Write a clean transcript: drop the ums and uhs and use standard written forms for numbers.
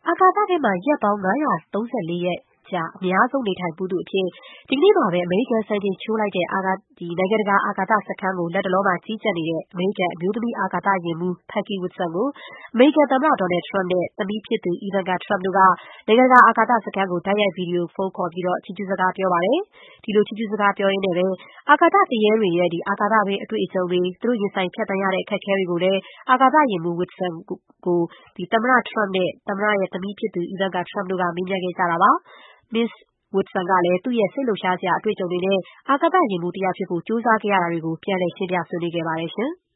အာကာသထဲမှာ ရက်ပေါင်း 534 ရက်ကြာ အများဆုံးနေထိုင်ဖူးသူအဖြစ် ဒီကနေ့မှာပဲ အမေရိကန်စံချိန်ချိုးလိုက်တဲ့ နိုင်ငံတကာ အာကာသစခန်းကို လတ်တလောမှာ ကြီးကြပ်နေတဲ့ အမေရိကန် အမျိုးသမီး အာကာသယာဉ်မှူး Peggy Whitson ကို အမေရိကန်သမ္မတ Donald Trump နဲ့ သမီးဖြစ်သူ Ivanka Trump တို့က နိုင်ငံတကာ အာကာသစခန်းကို တိုက်ရိုက် ဗွီဒီယိုဖုန်းခေါ်ပြီး ချီးကျူးစကားပြောပါတယ်။ ဒီလို ချီးကျူးစကားပြောရင်းနဲ့ပဲ အာကာသသူရဲတွေရဲ့ အာကာသတွင်း အတွေ့အကြုံတွေ၊ သူတို့ရင်ဆိုင်ဖြတ်သန်းရတဲ့ အခက်အခဲတွေကိုလည်း အာကာသယာဉ်မှူး Whitson ကို သမ္မတ Trump နဲ့ သမ္မတရဲ့ သမီးဖြစ်သူ Ivanka Trump တို့က မေးမြန်းခဲ့ကြတာပါ။ မစ္စ Whitson ကလည်း သူ့ရဲ့ စိတ်လှုပ်ရှားစရာ အတွေ့အကြုံတွေနဲ့ အာကာသယာဉ်မှူးတယောက်ဖြစ်ဖို့ ကြိုးစားခဲ့ရတာတွေကို ပြန်လည် ရှင်းပြဆွေးနွေးခဲ့ပါတယ်။